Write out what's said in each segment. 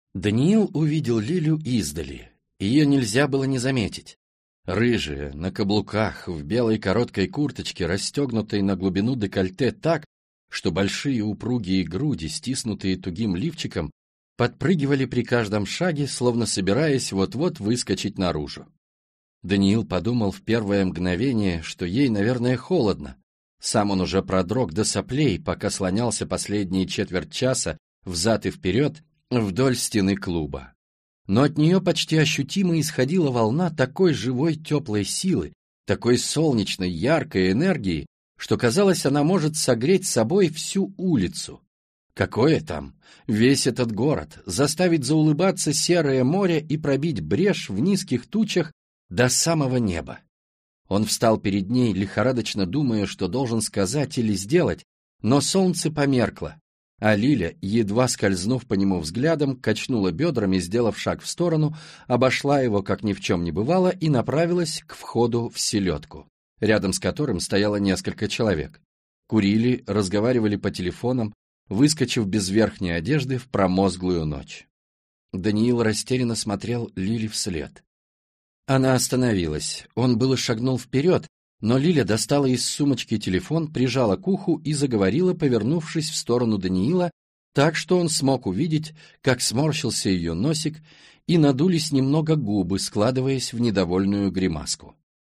Даниил увидел Лилю издали. Ее нельзя было не заметить. Рыжая, на каблуках, в белой короткой курточке, расстегнутой на глубину декольте так, что большие упругие груди, стиснутые тугим лифчиком, подпрыгивали при каждом шаге, словно собираясь вот-вот выскочить наружу. Даниил подумал в первое мгновение, что ей, наверное, холодно. Сам он уже продрог до соплей, пока слонялся последние четверть часа взад и вперед вдоль стены клуба. Но от нее почти ощутимо исходила волна такой живой теплой силы, такой солнечной яркой энергии, что казалось, она может согреть собой всю улицу. Какое там? Весь этот город, заставить заулыбаться серое море и пробить брешь в низких тучах до самого неба. Он встал перед ней, лихорадочно думая, что должен сказать или сделать, но солнце померкло, а Лиля, едва скользнув по нему взглядом, качнула бедрами, сделав шаг в сторону, обошла его, как ни в чем не бывало, и направилась к входу в селедку, рядом с которым стояло несколько человек. Курили, разговаривали по телефонам, выскочив без верхней одежды в промозглую ночь. Даниил растерянно смотрел Лиле вслед. Она остановилась. Он было шагнул вперед, но Лиля достала из сумочки телефон, прижала к уху и заговорила, повернувшись в сторону Даниила, так что он смог увидеть, как сморщился ее носик, и надулись немного губы, складываясь в недовольную гримаску.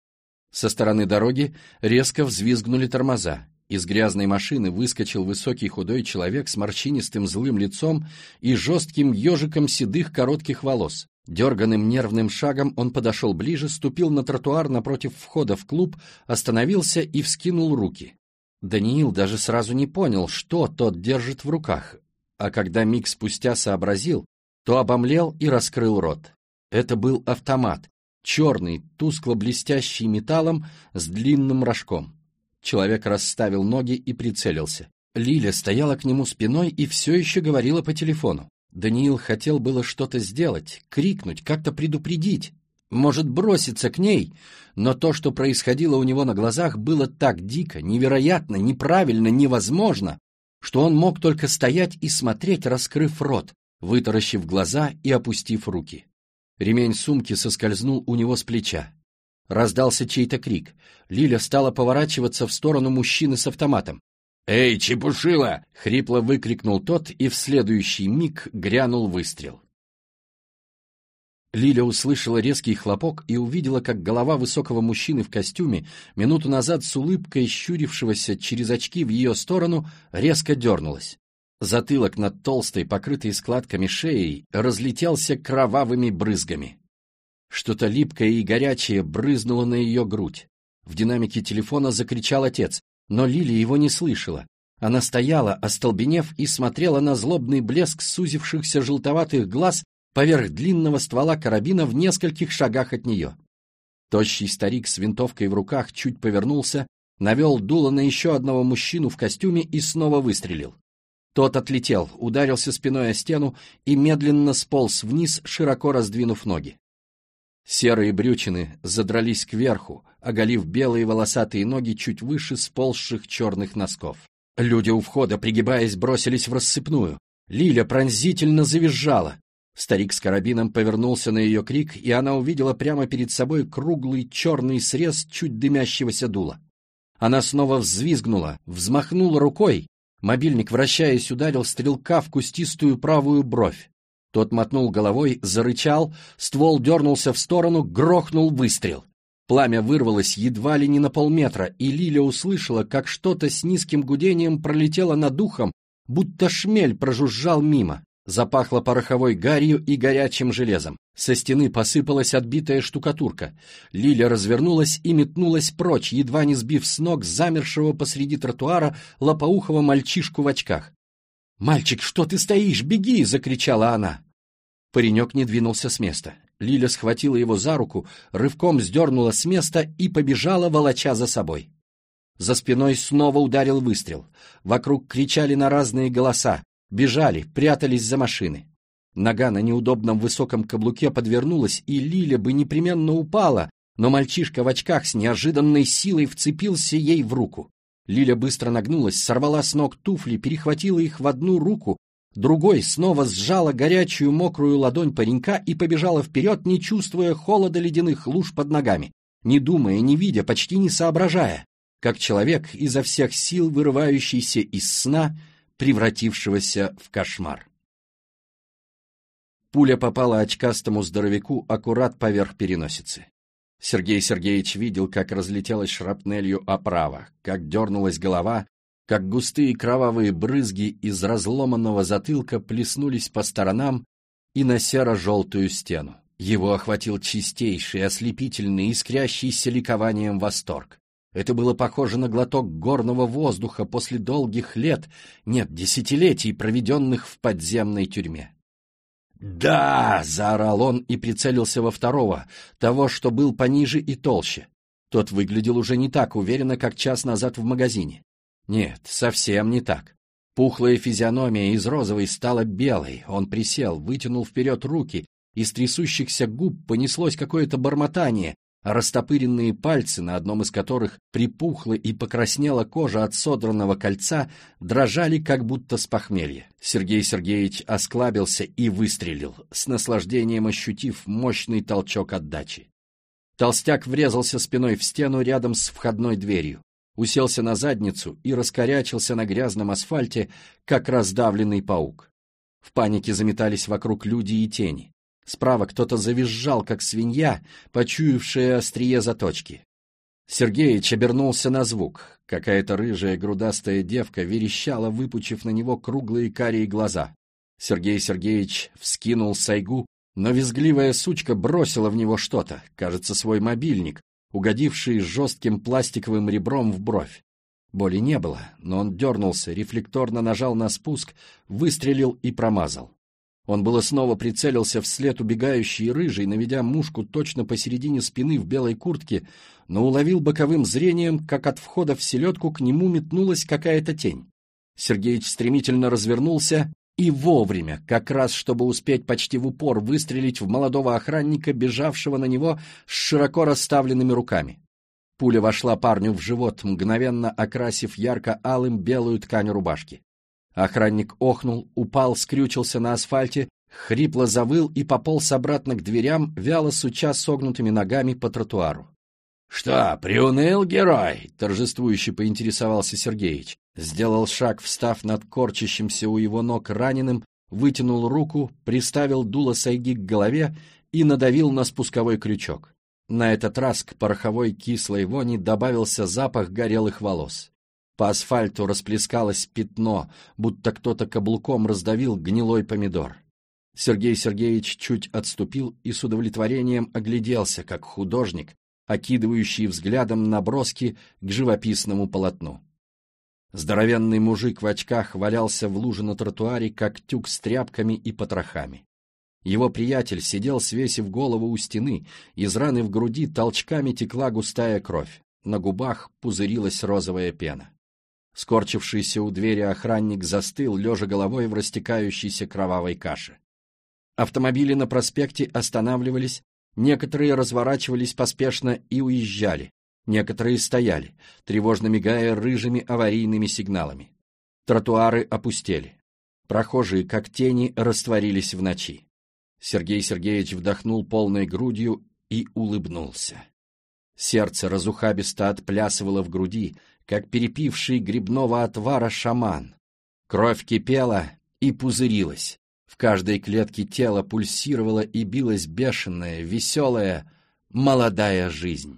Со стороны дороги резко взвизгнули тормоза. Из грязной машины выскочил высокий худой человек с морщинистым злым лицом и жестким ежиком седых коротких волос. Дерганым нервным шагом он подошел ближе, ступил на тротуар напротив входа в клуб, остановился и вскинул руки. Даниил даже сразу не понял, что тот держит в руках, а когда миг спустя сообразил, то обомлел и раскрыл рот. Это был автомат, черный, тускло-блестящий металлом с длинным рожком. Человек расставил ноги и прицелился. Лиля стояла к нему спиной и все еще говорила по телефону. Даниил хотел было что-то сделать, крикнуть, как-то предупредить, может, броситься к ней, но то, что происходило у него на глазах, было так дико, невероятно, неправильно, невозможно, что он мог только стоять и смотреть, раскрыв рот, вытаращив глаза и опустив руки. Ремень сумки соскользнул у него с плеча. Раздался чей-то крик. Лиля стала поворачиваться в сторону мужчины с автоматом. «Эй, чепушила!» — хрипло выкрикнул тот, и в следующий миг грянул выстрел. Лиля услышала резкий хлопок и увидела, как голова высокого мужчины в костюме, минуту назад с улыбкой щурившегося через очки в ее сторону, резко дернулась. Затылок над толстой, покрытой складками шеей, разлетелся кровавыми брызгами. Что-то липкое и горячее брызнуло на ее грудь. В динамике телефона закричал отец, но Лиля его не слышала. Она стояла, остолбенев, и смотрела на злобный блеск сузившихся желтоватых глаз поверх длинного ствола карабина в нескольких шагах от нее. Тощий старик с винтовкой в руках чуть повернулся, навел дуло на еще одного мужчину в костюме и снова выстрелил. Тот отлетел, ударился спиной о стену и медленно сполз вниз, широко раздвинув ноги. Серые брючины задрались кверху, оголив белые волосатые ноги чуть выше сползших черных носков. Люди у входа, пригибаясь, бросились в рассыпную. Лиля пронзительно завизжала. Старик с карабином повернулся на ее крик, и она увидела прямо перед собой круглый черный срез чуть дымящегося дула. Она снова взвизгнула, взмахнула рукой. Мобильник, вращаясь, ударил стрелка в кустистую правую бровь. Тот мотнул головой, зарычал, ствол дернулся в сторону, грохнул выстрел. Пламя вырвалось едва ли не на полметра, и Лиля услышала, как что-то с низким гудением пролетело над ухом, будто шмель прожужжал мимо. Запахло пороховой гарью и горячим железом. Со стены посыпалась отбитая штукатурка. Лиля развернулась и метнулась прочь, едва не сбив с ног замершего посреди тротуара лопоухого мальчишку в очках. «Мальчик, что ты стоишь? Беги!» — закричала она. Паренек не двинулся с места. Лиля схватила его за руку, рывком сдернула с места и побежала, волоча за собой. За спиной снова ударил выстрел. Вокруг кричали на разные голоса, бежали, прятались за машины. Нога на неудобном высоком каблуке подвернулась, и Лиля бы непременно упала, но мальчишка в очках с неожиданной силой вцепился ей в руку. Лиля быстро нагнулась, сорвала с ног туфли, перехватила их в одну руку, Другой снова сжала горячую мокрую ладонь паренька и побежала вперед, не чувствуя холода ледяных луж под ногами, не думая, не видя, почти не соображая, как человек изо всех сил, вырывающийся из сна, превратившегося в кошмар. Пуля попала очкастому здоровяку аккурат поверх переносицы. Сергей Сергеевич видел, как разлетелась шрапнелью оправа, как дернулась голова, как густые кровавые брызги из разломанного затылка плеснулись по сторонам и на серо-желтую стену. Его охватил чистейший, ослепительный, искрящийся ликованием восторг. Это было похоже на глоток горного воздуха после долгих лет, нет, десятилетий, проведенных в подземной тюрьме. «Да!» — заорал он и прицелился во второго, того, что был пониже и толще. Тот выглядел уже не так уверенно, как час назад в магазине. Нет, совсем не так. Пухлая физиономия из розовой стала белой, он присел, вытянул вперед руки, из трясущихся губ понеслось какое-то бормотание, а растопыренные пальцы, на одном из которых припухла и покраснела кожа от содранного кольца, дрожали как будто с похмелья. Сергей Сергеевич осклабился и выстрелил, с наслаждением ощутив мощный толчок отдачи. Толстяк врезался спиной в стену рядом с входной дверью, уселся на задницу и раскорячился на грязном асфальте, как раздавленный паук. В панике заметались вокруг люди и тени. Справа кто-то завизжал, как свинья, почуявшая острие заточки. Сергеич обернулся на звук. Какая-то рыжая грудастая девка верещала, выпучив на него круглые карие глаза. Сергей Сергеевич вскинул сайгу, но визгливая сучка бросила в него что-то, кажется, свой мобильник, угодивший жестким пластиковым ребром в бровь. Боли не было, но он дернулся, рефлекторно нажал на спуск, выстрелил и промазал. Он было снова прицелился вслед убегающей рыжей, наведя мушку точно посередине спины в белой куртке, но уловил боковым зрением, как от входа в селедку к нему метнулась какая-то тень. Сергеич стремительно развернулся и вовремя, как раз чтобы успеть почти в упор выстрелить в молодого охранника, бежавшего на него с широко расставленными руками. Пуля вошла парню в живот, мгновенно окрасив ярко-алым белую ткань рубашки. Охранник охнул, упал, скрючился на асфальте, хрипло завыл и пополз обратно к дверям, вяло суча согнутыми ногами по тротуару. — Что, приуныл герой? — торжествующе поинтересовался Сергеич. Сделал шаг, встав над корчащимся у его ног раненым, вытянул руку, приставил дуло сайги к голове и надавил на спусковой крючок. На этот раз к пороховой кислой вони добавился запах горелых волос. По асфальту расплескалось пятно, будто кто-то каблуком раздавил гнилой помидор. Сергей Сергеевич чуть отступил и с удовлетворением огляделся, как художник, окидывающий взглядом наброски к живописному полотну. Здоровенный мужик в очках валялся в луже на тротуаре, как тюк с тряпками и потрохами. Его приятель сидел, свесив голову у стены, из раны в груди толчками текла густая кровь, на губах пузырилась розовая пена. Скорчившийся у двери охранник застыл, лежа головой в растекающейся кровавой каше. Автомобили на проспекте останавливались, некоторые разворачивались поспешно и уезжали, некоторые стояли, тревожно мигая рыжими аварийными сигналами. Тротуары опустели. Прохожие, как тени, растворились в ночи. Сергей Сергеевич вдохнул полной грудью и улыбнулся. Сердце разухабисто отплясывало в груди, как перепивший грибного отвара шаман. Кровь кипела и пузырилась. В каждой клетке тела пульсировала и билась бешеная, веселая, молодая жизнь.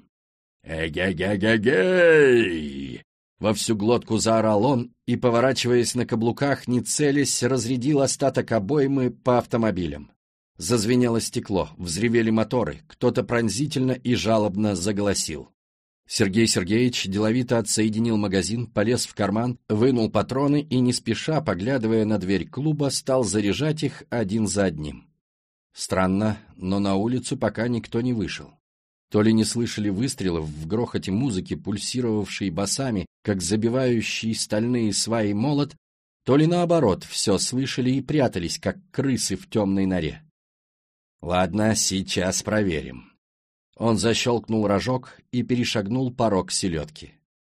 «Эге-ге-ге-гей!» Во всю глотку заорал он и, поворачиваясь на каблуках, не целясь, разрядил остаток обоймы по автомобилям. Зазвенело стекло, взревели моторы, кто-то пронзительно и жалобно заголосил. Сергей Сергеевич деловито отсоединил магазин, полез в карман, вынул патроны и, не спеша, поглядывая на дверь клуба, стал заряжать их один за одним. Странно, но на улицу пока никто не вышел. То ли не слышали выстрелов в грохоте музыки, пульсировавшей басами, как забивающий стальные сваи молот, то ли наоборот, все слышали и прятались, как крысы в темной норе. Ладно, сейчас проверим. Он защелкнул рожок и перешагнул порог селедки.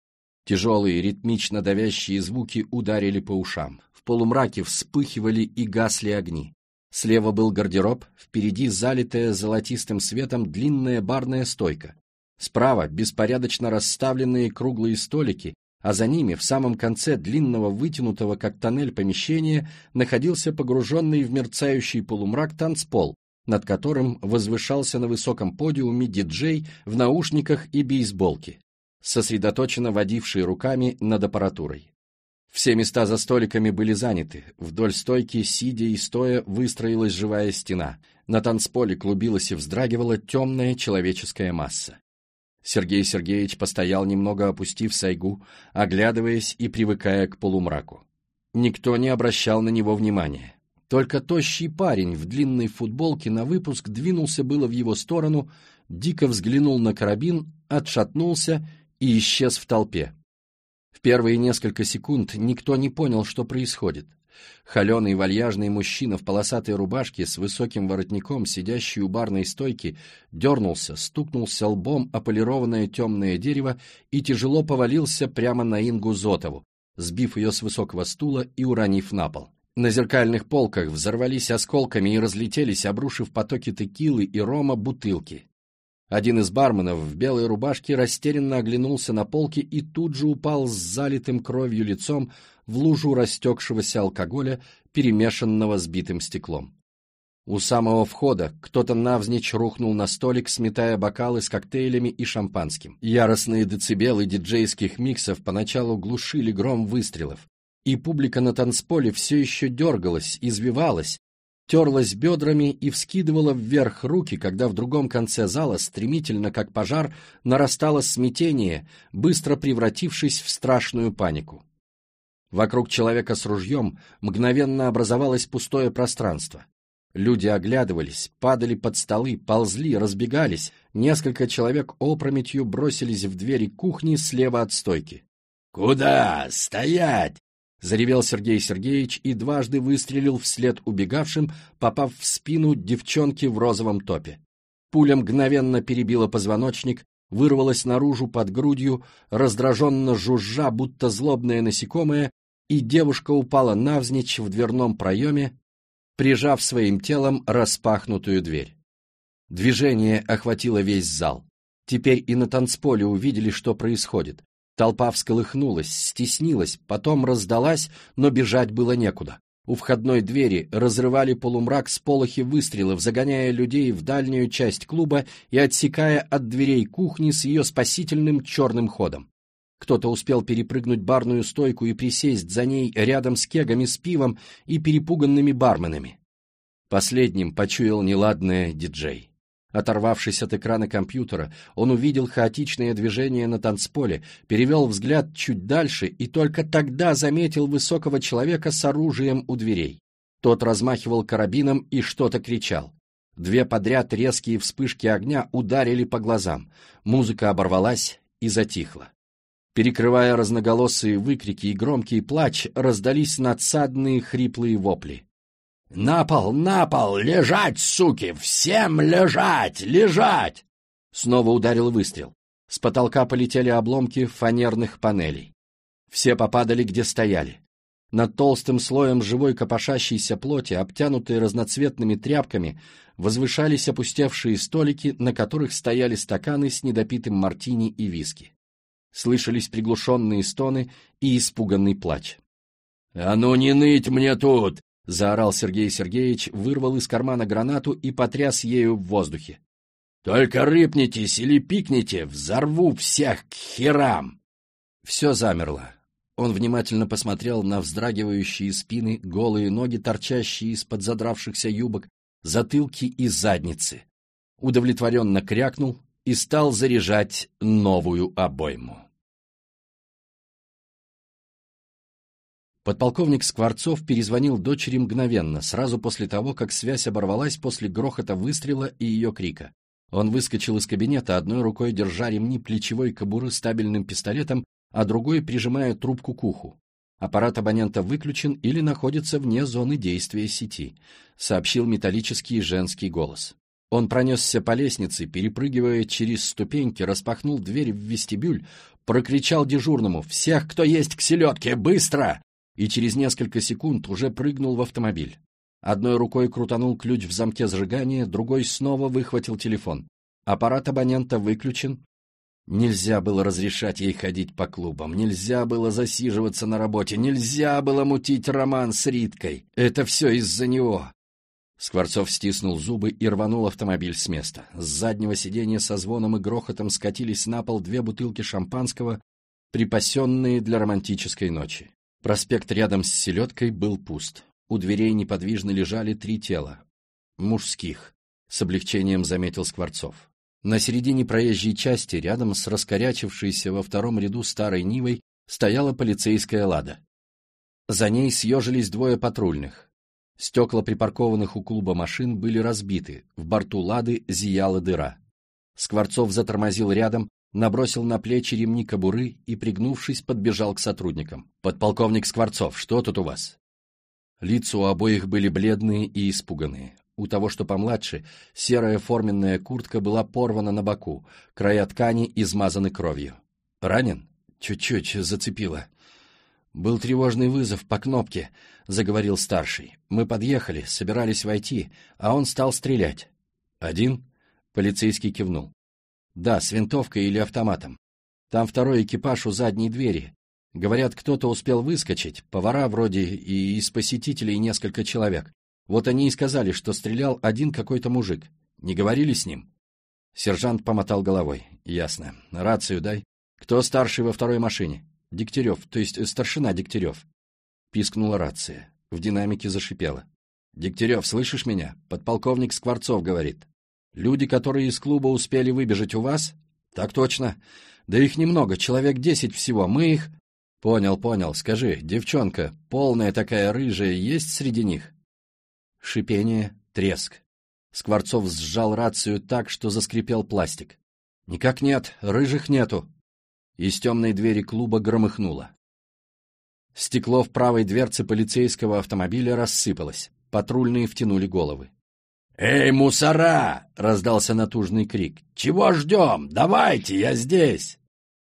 Тяжелые, ритмично давящие звуки ударили по ушам. В полумраке вспыхивали и гасли огни. Слева был гардероб, впереди залитая золотистым светом длинная барная стойка. Справа беспорядочно расставленные круглые столики, а за ними, в самом конце длинного вытянутого как тоннель помещения, находился погруженный в мерцающий полумрак танцпол, над которым возвышался на высоком подиуме диджей в наушниках и бейсболке, сосредоточенно водивший руками над аппаратурой. Все места за столиками были заняты, вдоль стойки, сидя и стоя, выстроилась живая стена. На танцполе клубилась и вздрагивала темная человеческая масса. Сергей Сергеевич постоял немного, опустив сайгу, оглядываясь и привыкая к полумраку. Никто не обращал на него внимания. Только тощий парень в длинной футболке на выпуск двинулся было в его сторону, дико взглянул на карабин, отшатнулся и исчез в толпе. В первые несколько секунд никто не понял, что происходит. Холеный вальяжный мужчина в полосатой рубашке с высоким воротником, сидящий у барной стойки, дернулся, стукнулся лбом о полированное темное дерево и тяжело повалился прямо на Ингу Зотову, сбив ее с высокого стула и уронив на пол. На зеркальных полках взорвались осколками и разлетелись, обрушив потоки текилы и рома, бутылки. Один из барменов в белой рубашке растерянно оглянулся на полки и тут же упал с залитым кровью лицом в лужу растекшегося алкоголя, перемешанного с битым стеклом. У самого входа кто-то навзничь рухнул на столик, сметая бокалы с коктейлями и шампанским. Яростные децибелы диджейских миксов поначалу глушили гром выстрелов, и публика на танцполе все еще дергалась, извивалась, терлась бедрами и вскидывала вверх руки, когда в другом конце зала, стремительно как пожар, нарастало смятение, быстро превратившись в страшную панику. Вокруг человека с ружьем мгновенно образовалось пустое пространство. Люди оглядывались, падали под столы, ползли, разбегались, несколько человек опрометью бросились в двери кухни слева от стойки. «Куда? Стоять!» — заревел Сергей Сергеевич и дважды выстрелил вслед убегавшим, попав в спину девчонки в розовом топе. Пуля мгновенно перебила позвоночник, вырвалась наружу под грудью, раздраженно жужжа, будто злобное насекомое, и девушка упала навзничь в дверном проеме, прижав своим телом распахнутую дверь. Движение охватило весь зал. Теперь и на танцполе увидели, что происходит. Толпа всколыхнулась, стеснилась, потом раздалась, но бежать было некуда. У входной двери разрывали полумрак сполохи выстрелов, загоняя людей в дальнюю часть клуба и отсекая от дверей кухни с ее спасительным черным ходом. Кто-то успел перепрыгнуть барную стойку и присесть за ней рядом с кегами с пивом и перепуганными барменами. Последним почуял неладное диджей. Оторвавшись от экрана компьютера, он увидел хаотичное движение на танцполе, перевел взгляд чуть дальше и только тогда заметил высокого человека с оружием у дверей. Тот размахивал карабином и что-то кричал. Две подряд резкие вспышки огня ударили по глазам. Музыка оборвалась и затихла. Перекрывая разноголосые выкрики и громкий плач, раздались надсадные хриплые вопли. «На пол! На пол! Лежать, суки! Всем лежать! Лежать!» Снова ударил выстрел. С потолка полетели обломки фанерных панелей. Все попадали, где стояли. Над толстым слоем живой копошащейся плоти, обтянутой разноцветными тряпками, возвышались опустевшие столики, на которых стояли стаканы с недопитым мартини и виски. Слышались приглушенные стоны и испуганный плач. «А ну не ныть мне тут!» — заорал Сергей Сергеевич, вырвал из кармана гранату и потряс ею в воздухе. «Только рыпнитесь или пикните, взорву всех к херам!» Все замерло. Он внимательно посмотрел на вздрагивающие спины, голые ноги, торчащие из-под задравшихся юбок, затылки и задницы. Удовлетворенно крякнул и стал заряжать новую обойму. Подполковник Скворцов перезвонил дочери мгновенно, сразу после того, как связь оборвалась после грохота выстрела и ее крика. Он выскочил из кабинета, одной рукой держа ремни плечевой кобуры стабильным пистолетом, а другой прижимая трубку к уху. Аппарат абонента выключен или находится вне зоны действия сети, сообщил металлический женский голос. Он пронесся по лестнице, перепрыгивая через ступеньки, распахнул дверь в вестибюль, прокричал дежурному «Всех, кто есть к селедке, быстро!» и через несколько секунд уже прыгнул в автомобиль. Одной рукой крутанул ключ в замке зажигания, другой снова выхватил телефон. Аппарат абонента выключен. Нельзя было разрешать ей ходить по клубам, нельзя было засиживаться на работе, нельзя было мутить роман с Риткой. Это все из-за него. Скворцов стиснул зубы и рванул автомобиль с места. С заднего сиденья со звоном и грохотом скатились на пол 2 бутылки шампанского, припасенные для романтической ночи. Проспект рядом с селедкой был пуст. У дверей неподвижно лежали 3 тела. Мужских, с облегчением заметил Скворцов. На середине проезжей части, рядом с раскорячившейся во 2-м ряду старой Нивой, стояла полицейская «Лада». За ней съежились 2 патрульных. Стекла припаркованных у клуба машин были разбиты, в борту «Лады» зияла дыра. Скворцов затормозил рядом, набросил на плечи ремни кобуры и, пригнувшись, подбежал к сотрудникам. «Подполковник Скворцов, что тут у вас?» Лица у обоих были бледные и испуганные. У того, что помладше, серая форменная куртка была порвана на боку, края ткани измазаны кровью. «Ранен?» «Чуть-чуть зацепило». «Был тревожный вызов по кнопке», — заговорил старший. «Мы подъехали, собирались войти, а он стал стрелять». «Один?» — полицейский кивнул. «Да, с винтовкой или автоматом. Там 2-й экипаж у задней двери. Говорят, кто-то успел выскочить, повара вроде и из посетителей несколько человек. Вот они и сказали, что стрелял один какой-то мужик. Не говорили с ним?» Сержант помотал головой. «Ясно. Рацию дай. Кто старший во 2-й машине?» «Дегтярев, то есть старшина Дегтярев». Пискнула рация. В динамике зашипела. «Дегтярев, слышишь меня? Подполковник Скворцов говорит. Люди, которые из клуба успели выбежать, у вас?» «Так точно. Да их немного, человек 10 всего. Мы их...» «Понял. Скажи, девчонка, полная такая рыжая, есть среди них?» Шипение, треск. Скворцов сжал рацию так, что заскрипел пластик. «Никак нет, рыжих нету». Из темной двери клуба громыхнуло. Стекло в правой дверце полицейского автомобиля рассыпалось. Патрульные втянули головы. «Эй, мусора!» — раздался натужный крик. «Чего ждем? Давайте, я здесь!»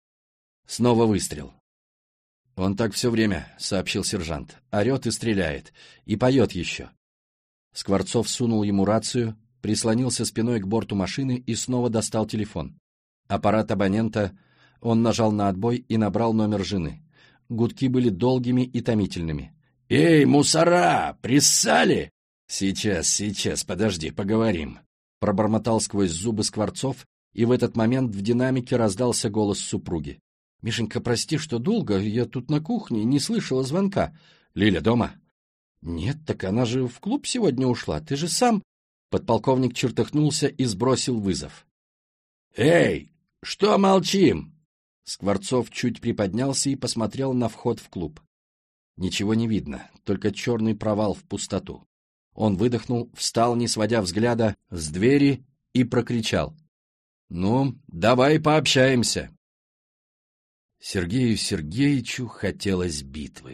Снова выстрел. «Он так все время», — сообщил сержант. «Орет и стреляет. И поет еще». Скворцов сунул ему рацию, прислонился спиной к борту машины и снова достал телефон. Аппарат абонента... Он нажал на отбой и набрал номер жены. Гудки были долгими и томительными. «Эй, мусора! Приссали?» «Сейчас, подожди, поговорим», — пробормотал сквозь зубы Скворцов, и в этот момент в динамике раздался голос супруги. «Мишенька, прости, что долго, я тут на кухне, не слышала звонка. Лиля дома?» «Нет, так она же в клуб сегодня ушла, ты же сам...» Подполковник чертыхнулся и сбросил вызов. «Эй, что молчим?» Скворцов чуть приподнялся и посмотрел на вход в клуб. Ничего не видно, только черный провал в пустоту. Он выдохнул, встал, не сводя взгляда, с двери и прокричал. «Ну, давай пообщаемся». Сергею Сергеевичу хотелось битвы.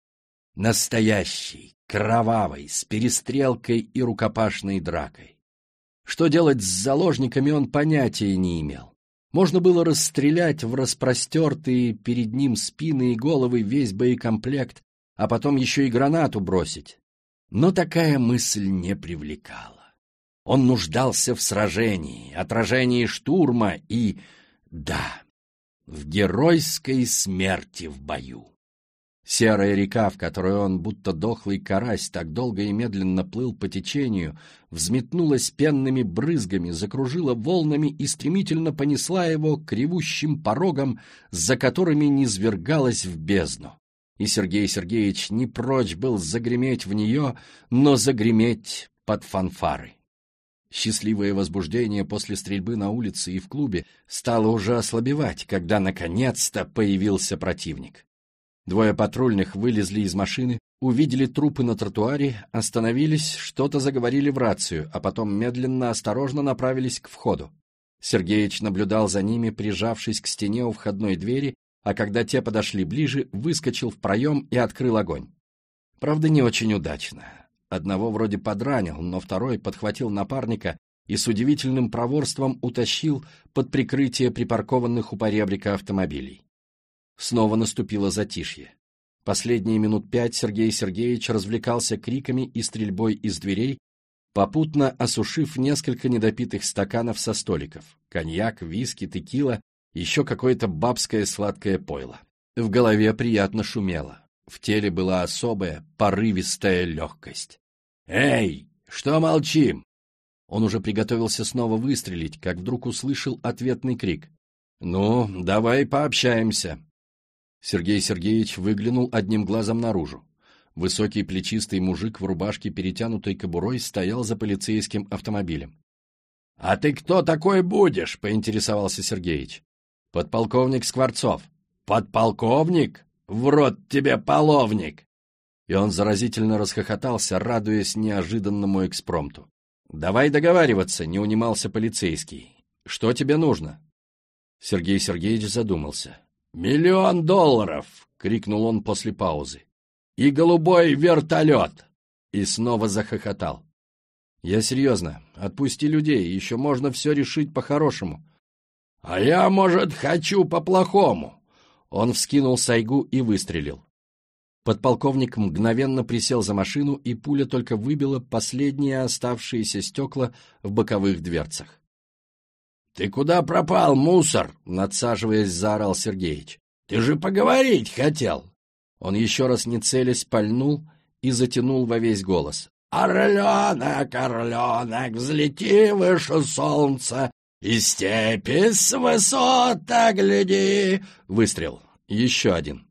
Настоящей, кровавой, с перестрелкой и рукопашной дракой. Что делать с заложниками, он понятия не имел. Можно было расстрелять в распростертые перед ним спины и головы весь боекомплект, а потом еще и гранату бросить. Но такая мысль не привлекала. Он нуждался в сражении, отражении штурма и, да, в геройской смерти в бою. Серая река, в которой он, будто дохлый карась, так долго и медленно плыл по течению, взметнулась пенными брызгами, закружила волнами и стремительно понесла его к ревущим порогам, за которыми низвергалась в бездну. И Сергей Сергеевич не прочь был загреметь в нее, но загреметь под фанфары. Счастливое возбуждение после стрельбы на улице и в клубе стало уже ослабевать, когда наконец-то появился противник. 2 патрульных вылезли из машины, увидели трупы на тротуаре, остановились, что-то заговорили в рацию, а потом медленно, осторожно направились к входу. Сергеич наблюдал за ними, прижавшись к стене у входной двери, а когда те подошли ближе, выскочил в проем и открыл огонь. Правда, не очень удачно. Одного вроде подранил, но второй подхватил напарника, и с удивительным проворством утащил под прикрытие припаркованных у поребрика автомобилей. Снова наступило затишье. Последние минут 5 Сергей Сергеевич развлекался криками и стрельбой из дверей, попутно осушив несколько недопитых стаканов со столиков: коньяк, виски, текила, еще какое-то бабское сладкое пойло. В голове приятно шумело, в теле была особая, порывистая легкость. «Эй, что молчим?» Он уже приготовился снова выстрелить, как вдруг услышал ответный крик. «Ну, давай пообщаемся». Сергей Сергеевич выглянул одним глазом наружу. Высокий плечистый мужик в рубашке, перетянутой кобурой, стоял за полицейским автомобилем. «А ты кто такой будешь?» — поинтересовался Сергеич. «Подполковник Скворцов». «Подполковник? В рот тебе половник!» И он заразительно расхохотался, радуясь неожиданному экспромту. «Давай договариваться», — не унимался полицейский. «Что тебе нужно?» Сергей Сергеевич задумался. $1 000 000! — крикнул он после паузы. «И голубой вертолет!» И снова захохотал. «Я серьезно. Отпусти людей, еще можно все решить по-хорошему». «А я, может, хочу по-плохому». Он вскинул сайгу и выстрелил. Подполковник мгновенно присел за машину, и пуля только выбила последние оставшиеся стекла в боковых дверцах. «Ты куда пропал, мусор?» — надсаживаясь, заорал Сергеич. «Ты же поговорить хотел!» Он еще раз не целясь пальнул и затянул во весь голос. «Орленок, орленок, взлети выше солнца, и степи с высот огляди!» Выстрел. Еще один.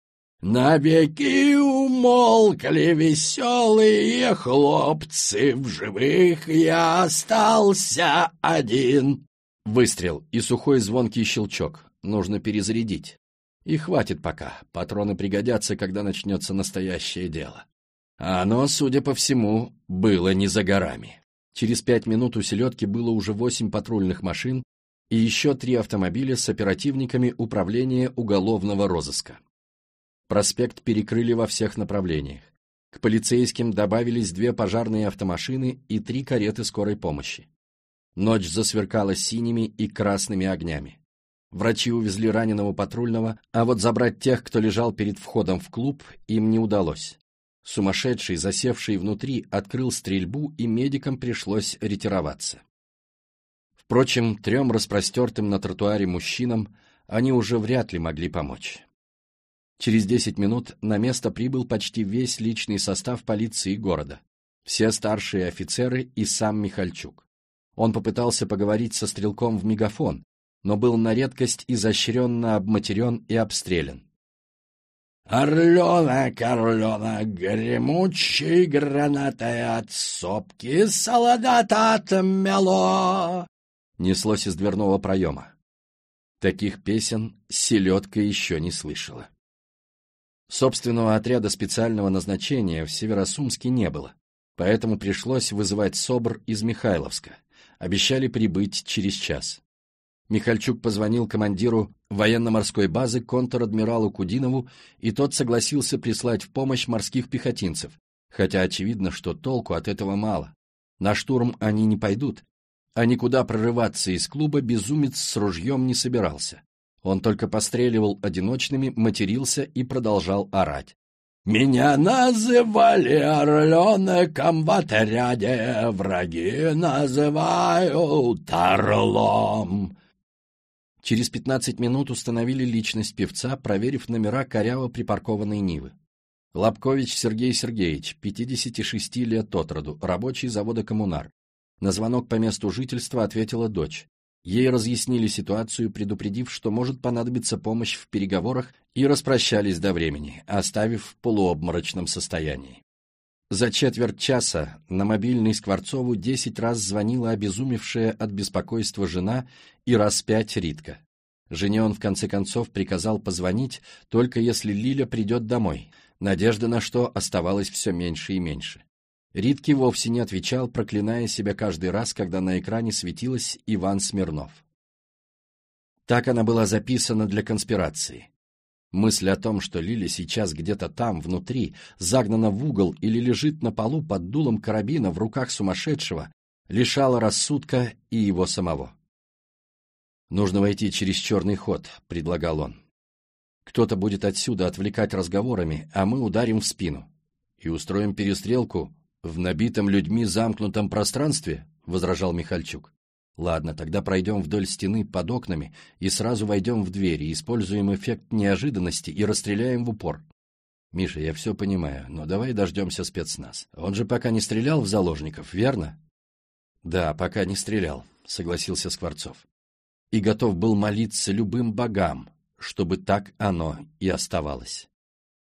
«Навеки умолкли веселые хлопцы, в живых я остался один». Выстрел и сухой звонкий щелчок. Нужно перезарядить. И хватит пока, патроны пригодятся, когда начнется настоящее дело. А оно, судя по всему, было не за горами. Через 5 минут у селедки было уже 8 патрульных машин и еще 3 автомобиля с оперативниками управления уголовного розыска. Проспект перекрыли во всех направлениях. К полицейским добавились 2 пожарные автомашины и 3 кареты скорой помощи. Ночь засверкала синими и красными огнями. Врачи увезли раненого патрульного, а вот забрать тех, кто лежал перед входом в клуб, им не удалось. Сумасшедший, засевший внутри, открыл стрельбу, и медикам пришлось ретироваться. Впрочем, 3 распростертым на тротуаре мужчинам они уже вряд ли могли помочь. Через 10 минут на место прибыл почти весь личный состав полиции города, все старшие офицеры и сам Михальчук. Он попытался поговорить со стрелком в мегафон, но был на редкость изощренно обматерен и обстрелян. «Орленок, орленок, гремучей гранатой от сопки солдата отмело!» неслось из дверного проема. Таких песен селедка еще не слышала. Собственного отряда специального назначения в Северосумске не было, поэтому пришлось вызывать СОБР из Михайловска. Обещали прибыть через час. Михальчук позвонил командиру военно-морской базы контр-адмиралу Кудинову, и тот согласился прислать в помощь морских пехотинцев, хотя очевидно, что толку от этого мало. На штурм они не пойдут, а никуда прорываться из клуба безумец с ружьем не собирался. Он только постреливал одиночными, матерился и продолжал орать. «Меня называли орленоком в отряде, враги называют орлом». Через 15 минут установили личность певца, проверив номера коряво припаркованной Нивы. Лобкович Сергей Сергеевич, 56 лет от роду, рабочий завода «Коммунар». На звонок по месту жительства ответила дочь. Ей разъяснили ситуацию, предупредив, что может понадобиться помощь в переговорах, и распрощались до времени, оставив в полуобморочном состоянии. За четверть часа на мобильный Скворцову 10 раз звонила обезумевшая от беспокойства жена и раз 5 Ритка. Жене он в конце концов приказал позвонить, только если Лиля придет домой, надежда на что оставалась все меньше и меньше. Ритке вовсе не отвечал, проклиная себя каждый раз, когда на экране светилась Иван Смирнов. Так она была записана для конспирации. Мысль о том, что Лиля сейчас где-то там, внутри, загнана в угол или лежит на полу под дулом карабина в руках сумасшедшего, лишало рассудка и его самого. «Нужно войти через черный ход», — предлагал он. «Кто-то будет отсюда отвлекать разговорами, а мы ударим в спину. И устроим перестрелку в набитом людьми замкнутом пространстве», — возражал Михальчук. «Ладно, тогда пройдем вдоль стены под окнами и сразу войдем в двери, используем эффект неожиданности и расстреляем в упор». «Миша, я все понимаю, но давай дождемся спецназ. Он же пока не стрелял в заложников, верно?» «Да, пока не стрелял», — согласился Скворцов. «И готов был молиться любым богам, чтобы так оно и оставалось».